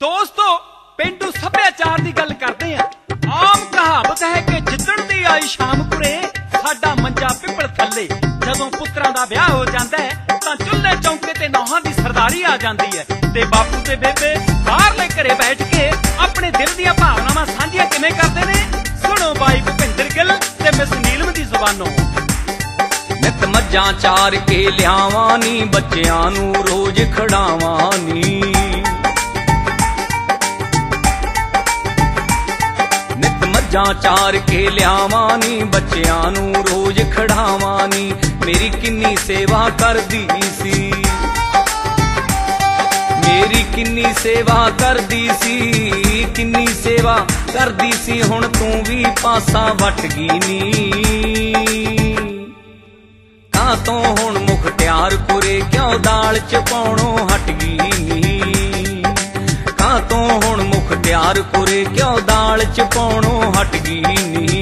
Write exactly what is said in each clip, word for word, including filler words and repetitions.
ਦੋਸਤੋ ਪੇਂਡੂ ਸੱਭਿਆਚਾਰ ਦੀ ਗੱਲ ਕਰਦੇ ਆ। ਆਮ ਕਹਾਵਤ ਹੈ ਕਿ ਜਿੱਦਣ ਦੀ ਆਈ ਸ਼ਾਮ ਕੁਰੇ ਸਾਡਾ ਮੰਜਾ ਪਿੱਪਲ ਥੱਲੇ। ਜਦੋਂ ਪੁੱਤਰਾਂ ਦਾ ਵਿਆਹ ਹੋ ਜਾਂਦਾ ਹੈ ਤਾਂ ਚੁੱਲ੍ਹੇ ਚੌਂਕੇ ਤੇ ਨੌਹਾਂ ਦੀ ਸਰਦਾਰੀ ਆ ਜਾਂਦੀ ਹੈ ਤੇ ਬਾਪੂ ਤੇ ਬੇਬੇ ਬਾਹਰਲੇ ਘਰੇ ਬੈਠ ਕੇ ਆਪਣੇ ਦਿਲ ਦੀਆਂ ਭਾਵਨਾਵਾਂ ਸਾਂਝੀਆਂ ਕਿਵੇਂ ਕਰਦੇ ਨੇ, ਸੁਣੋ ਬਾਈ ਭੁਪਿੰਦਰ ਗਿੱਲ ਤੇ ਮਿਸ ਨੀਲਮ ਦੀ ਜ਼ੁਬਾਨੋਂ। ਨਿਤ ਮੱਝਾਂ ਚਾਰ ਕੇ ਲਿਆਵਾਂ ਨੀ, ਬੱਚਿਆਂ ਨੂੰ ਰੋਜ਼ ਖੜਾਵਾਂ ਨੀ। ਨਿਤ ਮੱਝਾਂ ਚਾਰ ਕੇ ਲਿਆਵਾਂ ਨੀ, ਬੱਚਿਆਂ ਨੂੰ ਰੋਜ਼ ਖੜਾਵਾਂ ਨੀ। ਮੇਰੀ ਕਿੰਨੀ ਸੇਵਾ ਕਰਦੀ ਸੀ, ਮੇਰੀ ਕਿੰਨੀ ਸੇਵਾ ਕਰਦੀ ਸੀ, ਕਿੰਨੀ ਸੇਵਾ ਕਰਦੀ ਸੀ। ਹੁਣ ਤੂੰ ਵੀ ਪਾਸਾ ਵੱਟ ਗਈ ਨੀ। ਕਾਂ ਤੋਂ ਹੁਣ ਮੁਖਤਿਆਰਪੁਰੇ ਕਿਉਂ ਦਾਲ ਚ ਪਾਉਣੋਂ ਹਟ ਗਈ ਨੀ। ਕਾਂ ਤੋਂ ਹੁਣ ਮੁਖਤਿਆਰਪੁਰੇ ਕਿਉਂ ਦਾਲ ਚ ਪਾਉਣੋਂ ਹਟ ਗਈ ਨੀ।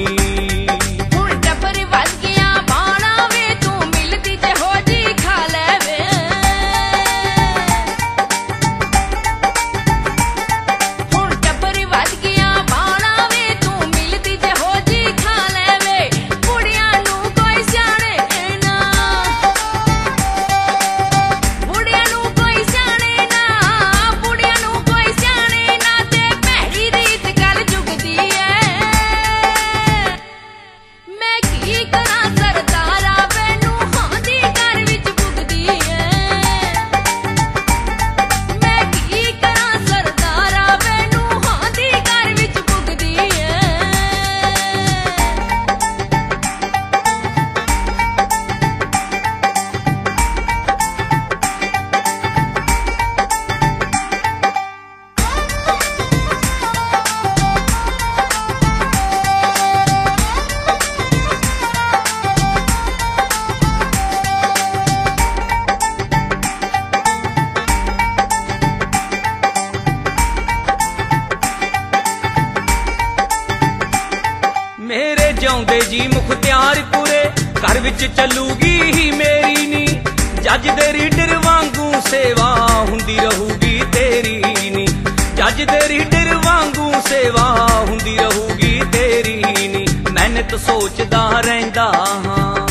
ਮੇਰੇ ਜਿਉਂਦੇ ਜੀ ਮੁਖਤਿਆਰਪੁਰੇ ਘਰ ਵਿੱਚ ਚੱਲੂਗੀ ਹੀ ਮੇਰੀ ਨੀ। ਜੱਜ ਦੇ ਰੀਡਰ ਵਾਂਗੂ ਸੇਵਾ ਹੁੰਦੀ ਰਹੂਗੀ ਤੇਰੀ ਨੀ। ਜੱਜ ਦੇ ਰੀਡਰ ਵਾਂਗੂ ਸੇਵਾ ਹੁੰਦੀ ਰਹੂਗੀ ਤੇਰੀ ਨੀ। ਮੈਂ ਨਿਤ ਸੋਚਦਾ ਰਹਿੰਦਾ ਹਾਂ,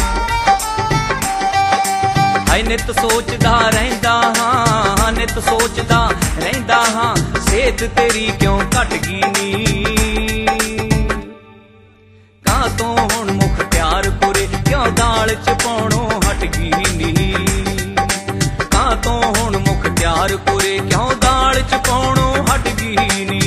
ਹਾਏ ਨਿਤ ਸੋਚਦਾ ਰਹਿੰਦਾ ਹਾਂ, ਨਿਤ ਸੋਚਦਾ ਰਹਿੰਦਾ ਹਾਂ। ਸਿਹਤ ਤੇਰੀ ਕਿਉਂ ਘਟ ਗਈ ਨੀ। ਕਾਂ ਤੋਂ ਹੁਣ ਮੁਖਤਿਆਰਪੁਰੇ ਕਿਉਂ ਦਾਲ ਚ ਪਾਉਣੋਂ ਹਟ ਗਈ ਨੀ। ਕਾਂ ਤੋਂ ਹੁਣ ਮੁਖਤਿਆਰਪੁਰੇ ਕਿਉਂ ਦਾਲ ਚ ਪਾਉਣੋਂ ਹਟ ਗਈ ਨੀ।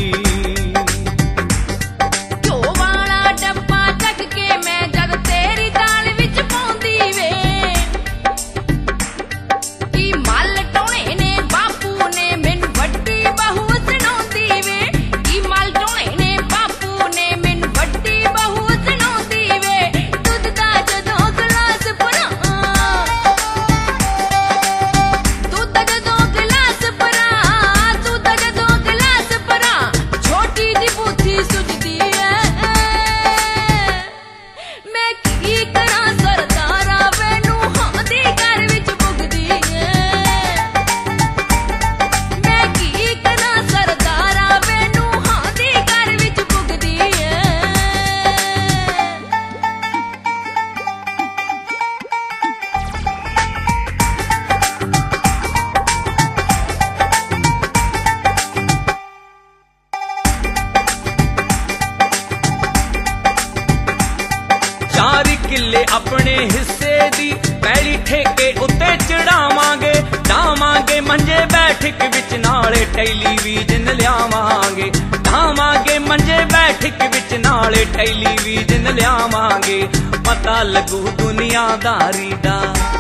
ਚਾਰ ਕਿੱਲੇ ਆਪਣੇ ਹਿੱਸੇ ਦੀ ਪੈਲੀ ਠੇਕੇ ਉੱਤੇ ਚੜਾਵਾਂਗੇ। ਡਾਵਾਂਗੇ ਮੰਜੇ ਬੈਠਕ ਵਿੱਚ ਨਾਲੇ ਟੈਲੀਵਿਜ਼ਨ ਲਿਆਵਾਂਗੇ। ਡਾਵਾਂਗੇ ਮੰਜੇ ਬੈਠਕ ਵਿੱਚ ਨਾਲੇ ਟੈਲੀਵਿਜ਼ਨ ਲਿਆਵਾਂਗੇ। ਪਤਾ ਲੱਗੂ ਦੁਨੀਆਦਾਰੀ ਦਾ,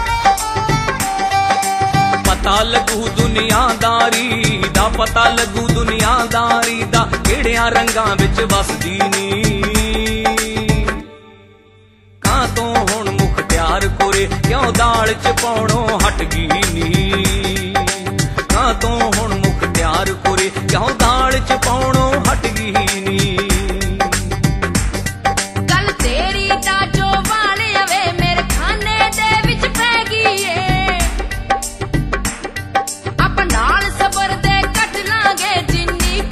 ਪਤਾ ਲੱਗੂ ਦੁਨੀਆਦਾਰੀ ਦਾ, ਪਤਾ ਲੱਗੂ ਦੁਨੀਆਦਾਰੀ ਦਾ। ਕਿਹੜਿਆਂ ਰੰਗਾਂ ਵਿੱਚ ਵਸਦੀ ਨੀ। ਕਾਂ ਤੋਂ ਹੁਣ ਮੁਖਤਿਆਰਪੁਰੇ ਕਿਉਂ ਦਾਲ ਚ ਪਾਉਣੋਂ ਹਟ ਗਈ ਨੀ। ਕਾਂ ਤੋਂ ਹੁਣ ਮੁਖਤਿਆਰਪੁਰੇ ਕਿਉਂ ਦਾਲ ਚ ਪਾਉਣੋਂ ਹਟ ਗਈ ਨੀ। ਗੱਲ ਤੇਰੀ ਤਾਂ ਜੋ ਵਾਲਿਆ ਵੇ ਮੇਰੇ ਖਾਨੇ ਦੇ ਵਿੱਚ ਪੈ ਗਈ ਏ। ਆਪ ਨਾਲ ਸਬਰ ਦੇ ਕੱਟ ਲਾਂਗੇ ਜਿੰਨੀ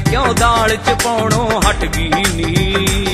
क्यों दाल च पाउणों हट गई नी।